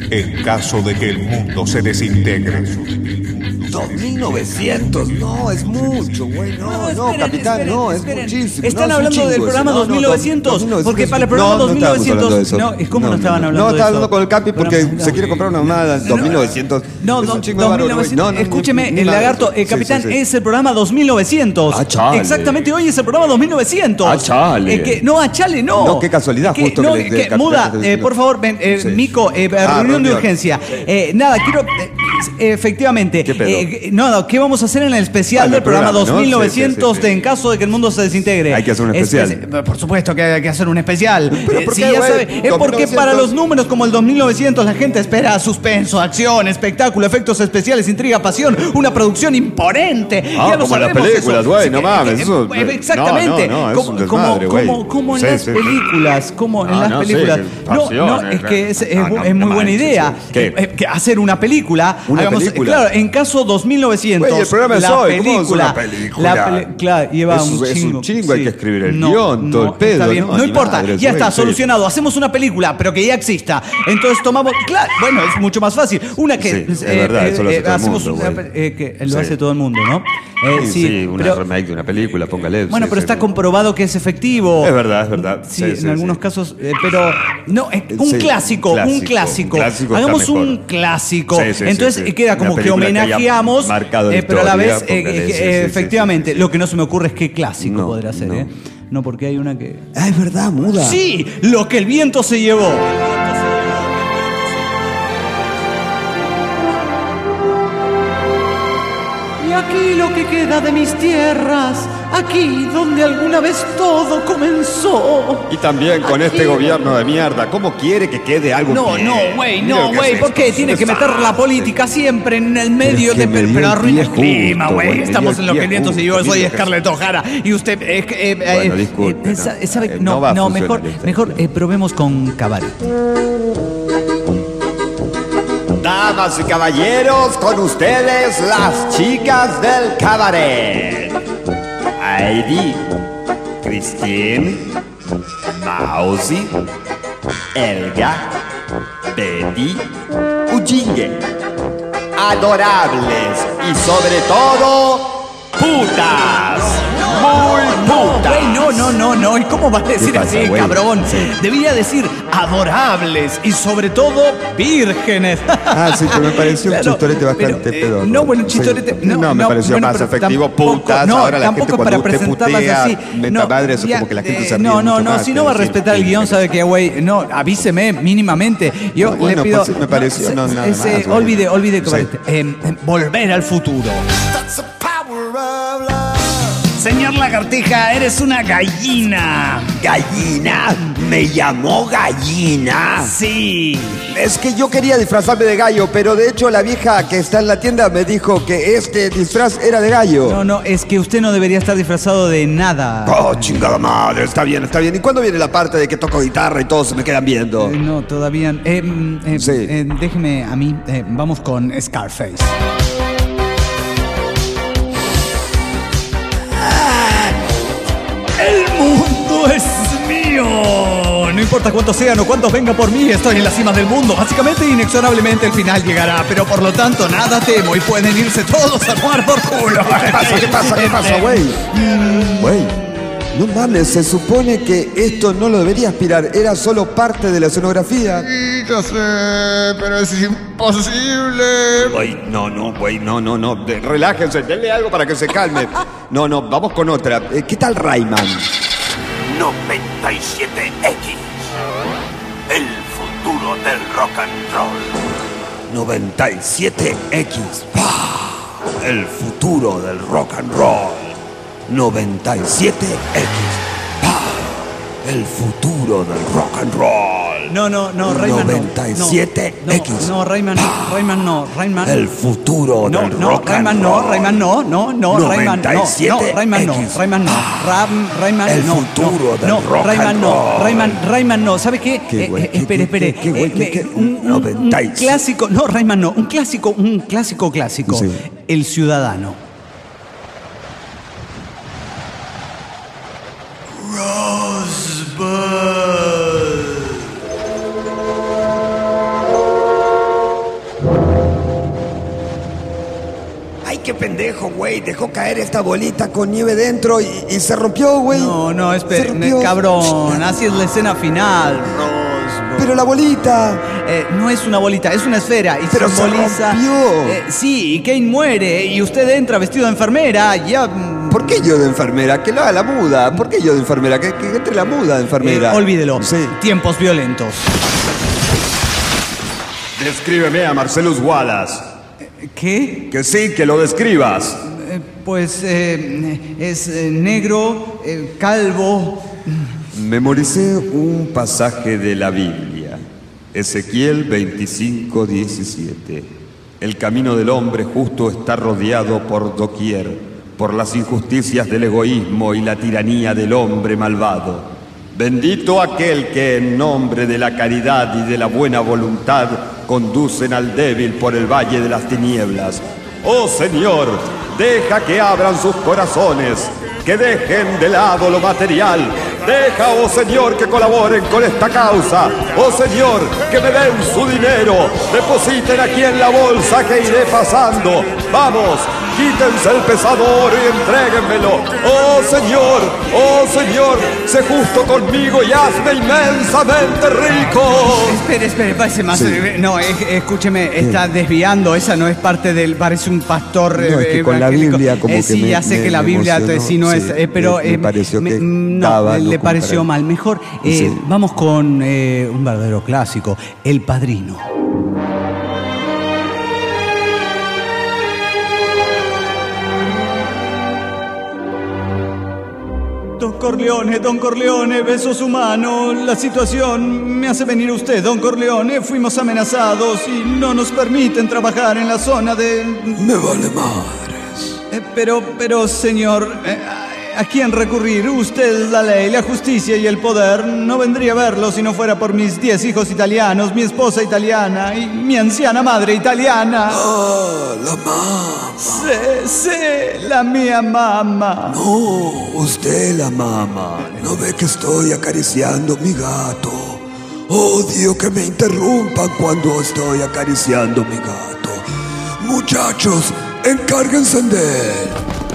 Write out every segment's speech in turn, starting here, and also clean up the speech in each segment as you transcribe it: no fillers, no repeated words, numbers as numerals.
en caso de que el mundo se desintegre. 2900, no, es mucho, güey. No, capitán, no, es muchísimo. ¿Están no, es hablando del programa 2900? Porque para el programa 2900... No, ¿cómo no estaban hablando de eso? No, estaba hablando con el Capi porque se quiere comprar una mamada 2900. No, es un chingo de bárbaro, güey. Escúcheme, el lagarto, capitán, es el programa 2900. Ah, chale. Exactamente, hoy es el programa 2900. Ah, chale. No, a chale, no. No, qué casualidad, justo no, que le- Muda, por favor, ven, Mico, reunión de urgencia. Nada, quiero... efectivamente. ¿Qué pedo? ¿Qué vamos a hacer en el especial del programa 2900 ¿no? en caso de que el mundo se desintegre? Hay que hacer un especial. Por supuesto que hay que hacer un especial. ¿Pero por Sí, qué, ya güey? sabe, es porque 2900. para los números como el 2900 la gente espera suspenso, acción, espectáculo, efectos especiales, intriga, pasión, una producción imponente. Ah, Ya lo como las sabemos películas, eso. güey, Sí, no mames, eso- exactamente. no, es un desmadre, güey. Como en Sí, las sí. películas, como en Ah, las no, películas. sí, No, pasión, es que es no, muy no buena manches, idea. sí. ¿Qué? Que hacer una película. ¿Una película? Claro, en caso 2900. Güey, el programa es la hoy, ¿cómo es película. una película? Claro, lleva Es un chingo, hay que escribir el guión, todo el pedo, está bien, ¿no? no Ni importa, madres, ya güey, está, sí. solucionado. Hacemos una película, pero que ya exista. Entonces tomamos, claro, bueno, es mucho más fácil. Una que Sí, es verdad, eso lo hace todo el hacemos mundo, una güey. que lo Sí. hace todo el mundo, ¿no? Sí, una pero, remake de una película, póngale. bueno, sí, pero sí, está sí. comprobado que es efectivo. Es verdad, es verdad. Sí, en algunos casos, pero no, un Sí, clásico, un clásico. un clásico Hagamos está mejor. un clásico. Sí, sí, Entonces sí, sí. queda Una como que película que haya homenajeamos, marcado la pero a la historia, vez, póngale, sí, sí, efectivamente, sí. lo que no se me ocurre es qué clásico No, podrá ser, no. ¿eh? No, porque hay una que... Ah, es verdad, muda. Sí, lo que el viento se llevó. Y aquí lo que queda de mis tierras, aquí donde alguna vez todo comenzó. Y también con Aquí- este gobierno de mierda, ¿cómo quiere que quede algo No, bien? no, güey, Mira no, lo que güey, es ¿por qué esto, tiene es que un meter la desastre. política siempre en el medio Pero es que me dio pero el arruina el pie clima, justo, güey? güey, me Estamos dio en el lo que el pie viento se llevó, justo, soy mira lo que Scarlett O'Hara y usted Bueno, disculpe, ¿sabe? no va a funcionar mejor esto. probemos con cabaret. Damas y caballeros, con ustedes las chicas del cabaret. Heidi, Christine, Mausi, Elga, Betty, Ujingue. Adorables y sobre todo, putas. Muy putas. Güey, no, ¿y cómo va a decir ¿Qué pasa, así, güey? cabrón? Sí. Debía decir adorables y sobre todo vírgenes. Ah, sí, pero me pareció un Claro, chistorete bastante pero, pedorro. no, bueno, un Sí. chistorete. No, me pareció bueno, más pero efectivo. tampoco- Putas, no, ahora la gente tampoco cuando para usted presentarlas putea, así. meta madre, eso ya, como que la gente se ríe no, mucho más, si no va a decir, respetar el guión, ¿sabe qué, güey? No, avíseme mínimamente. Yo No, bueno, le pido. pues, me pareció, no, nada más, güey. Olvide que Sí. volver al futuro. Señor Lagartija, eres una gallina. ¿Gallina? ¿Me llamó gallina? Sí. Es que yo quería disfrazarme de gallo, pero de hecho la vieja que está en la tienda me dijo que este disfraz era de gallo. No, es que usted no debería estar disfrazado de nada. Oh, chingada madre, está bien, está bien. ¿Y cuándo viene la parte de que toco guitarra y todos se me quedan viendo? No, todavía. Sí. Déjeme a mí. Vamos con Scarface. ¡El mundo es mío! No importa cuántos sean o cuántos vengan por mí, estoy en la cima del mundo. Básicamente, inexorablemente, el final llegará. Pero por lo tanto, nada temo y pueden irse todos a tomar por culo. ¿Qué pasa? ¿Qué pasa, güey? Güey, no mames, se supone que esto no lo debería aspirar, era solo parte de la escenografía. Sí, ya sé, pero es imposible. Güey, no. Relájense, denle algo para que se calme. No, vamos con otra. ¿Qué tal Rayman? 97X. El futuro del rock and roll. 97X. El futuro del rock and roll. 97X. El futuro del rock and roll. No, Rayman 97X. No, Rayman no. El futuro del rock and roll. Rayman no. 97X. El futuro del rock and roll. Rayman no. ¿Sabe qué? ¿Qué, güey? Espere. ¿Qué, güey? ¿Qué? Un 97. clásico. No, Rayman no. Un clásico. Sí. El Ciudadano. qué pendejo, güey. Dejó caer esta bolita con nieve dentro y se rompió, güey. No, espere, cabrón. Así es la escena final, Rose. Pero la bolita. No es una bolita, es una esfera. Y pero simboliza. Se rompió. Sí, y Kane muere. Y usted entra vestido de enfermera. Ya. ¿Por qué yo de enfermera? Que lo haga la muda. ¿Por qué yo de enfermera? Que entre la muda de enfermera. Olvídelo. Sí. Tiempos violentos. Descríbeme a Marcellus Wallace. ¿Qué? Que sí, que lo describas. Pues es negro, calvo. Memoricé un pasaje de la Biblia. Ezequiel 25:17. El camino del hombre justo está rodeado por doquier, por las injusticias del egoísmo y la tiranía del hombre malvado. Bendito aquel que en nombre de la caridad y de la buena voluntad conducen al débil por el valle de las tinieblas. Oh Señor, deja que abran sus corazones, que dejen de lado lo material. Deja, oh Señor, que colaboren con esta causa. Oh Señor, que me den su dinero. Depositen aquí en la bolsa que iré pasando. Vamos, quítense el pesador y entréguenmelo. Oh Señor, sé justo conmigo y hazme inmensamente rico. Espere, parece más. Sí. No, escúcheme, está desviando. Esa no es parte del. Parece un pastor. No, es que con la Biblia como que sí, ya sé que la Biblia sí no es. Pero me pareció que no, estaba le pareció mal. Mejor Sí. vamos con un verdadero clásico, El Padrino. Don Corleone, beso su mano. La situación me hace venir usted, Don Corleone. Fuimos amenazados y no nos permiten trabajar en la zona de... Me vale madres. Pero, señor, ¿a quién recurrir? Usted, la ley, la justicia y el poder. No vendría a verlo si no fuera por mis 10 hijos italianos, mi esposa italiana y mi anciana madre italiana. Ah, la mamá. Sí, la mía mamá. No, usted la mamá. ¿No ve que estoy acariciando mi gato? Odio que me interrumpan cuando estoy acariciando mi gato. Muchachos, encárguense de él.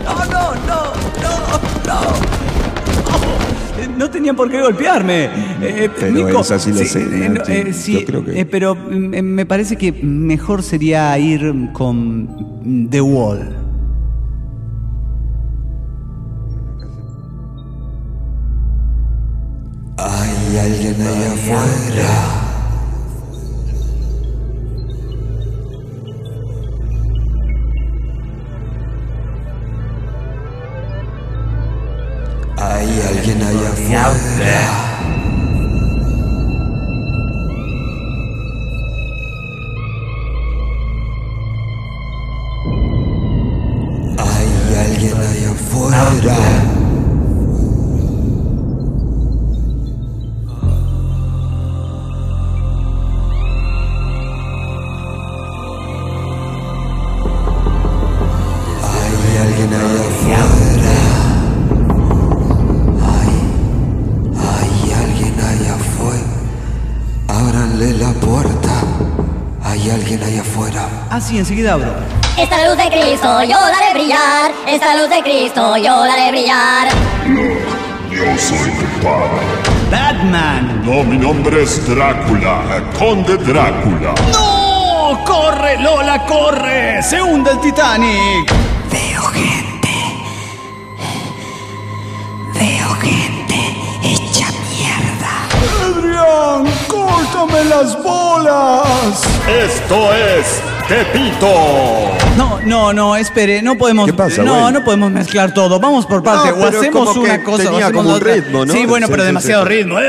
No tenían por qué golpearme. Pero Nico, es así la escena, sí, yo creo que... pero me parece que mejor sería ir con The Wall. Hay alguien allá afuera. Hay alguien allá afuera. Hay alguien allá afuera. Hay alguien allá afuera. Hay alguien allá afuera. Ábranle la puerta. Hay alguien allá afuera. Ah, sí, enseguida abro. Esta luz de Cristo yo la haré brillar. Esta luz de Cristo yo la haré brillar. Yo soy tu padre. Batman. No, mi nombre es Drácula, Conde Drácula. ¡No! ¡Corre, Lola, corre! ¡Se hunde el Titanic! Veo gente hecha mierda. ¡Adrián, córtame las bolas! Esto es Tepito. No, espere, no podemos. ¿Qué pasa, no, güey? no podemos mezclar todo. Vamos por parte. No, o pero hacemos como que una cosa. o tenía hacemos como un otra. ritmo, ¿no? Sí, bueno, Sí, pero sí, demasiado sí. ritmo.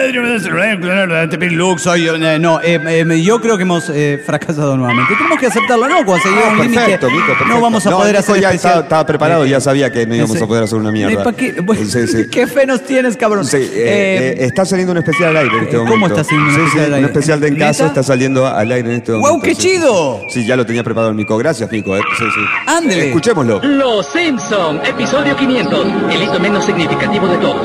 Yo creo que hemos fracasado nuevamente. Tenemos que aceptarlo, ¿no? Cuando se llega a un límite, Perfecto, Nico, perfecto. no vamos a poder Nico hacer ya especial. estaba preparado, ya sabía que no íbamos a poder hacer una mierda. ¿Para qué? Bueno, Sí, sí. ¿Qué fe nos tienes, cabrón? Sí, está saliendo un especial al aire en este ¿cómo momento. está saliendo un Sí, especial al aire? un especial de En Casa ¿Neta? está saliendo al aire en este momento. ¡Guau, qué sí. chido! Sí, ya lo tenía preparado el Nico. Gracias, Nico. Sí. Ándele. Escuchémoslo. Los Simpson, episodio 500, el hito menos significativo de todos.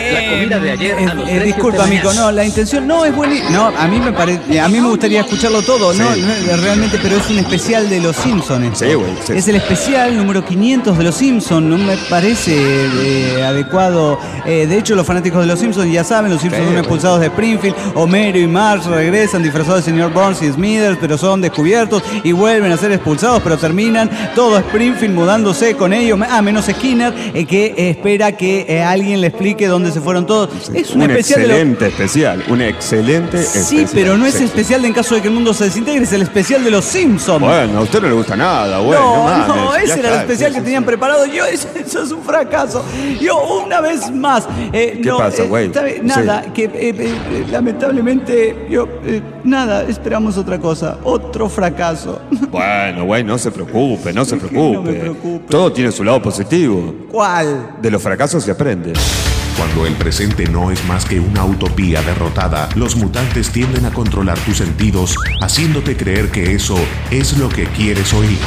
La comida de ayer a los precios disculpa, de amigo, mañana. no, la intención no es buena. No, a mí me parece, a mí me gustaría escucharlo todo, Sí. no, realmente, pero es un especial de Los Simpsons. Sí, güey, sí. Es el especial número 500 de Los Simpsons, no me parece adecuado. De hecho, los fanáticos de Los Simpsons ya saben, los Simpsons Sí, son güey. expulsados de Springfield. Homero y Marge regresan disfrazados de señor Burns y Smithers, pero son descubiertos y vuelven a ser expulsados, pero terminan todo Springfield mudándose con ellos, menos Skinner, que espera que alguien le explique dónde se fueron todos. Es un especial de un excelente Sí, especial. pero no es Sí. especial de en caso de que el mundo se desintegre, es el especial de Los Simpsons. Bueno, a usted no le gusta nada, güey. No, mames, no, ya ese era el está, especial sí, que sí, tenían sí. preparado. Eso es un fracaso. Una vez más. ¿Qué pasa, güey? Nada, que lamentablemente, nada, esperamos otra cosa. Otro fracaso. Bueno, güey, no se preocupe, no se ¿Por qué preocupe. no me preocupe? Todo tiene su lado positivo. ¿Cuál? De los fracasos se aprende. Cuando el presente no es más que una utopía derrotada, los mutantes tienden a controlar tus sentidos, haciéndote creer que eso es lo que quieres oír.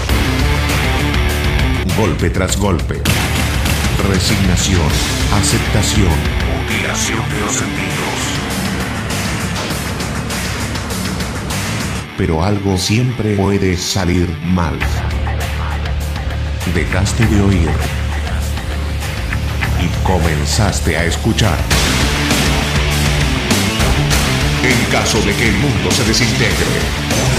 Golpe tras golpe. Resignación, aceptación, mutilación de los sentidos. Pero algo siempre puede salir mal. Dejaste de oír y comenzaste a escuchar. En caso de que el mundo se desintegre,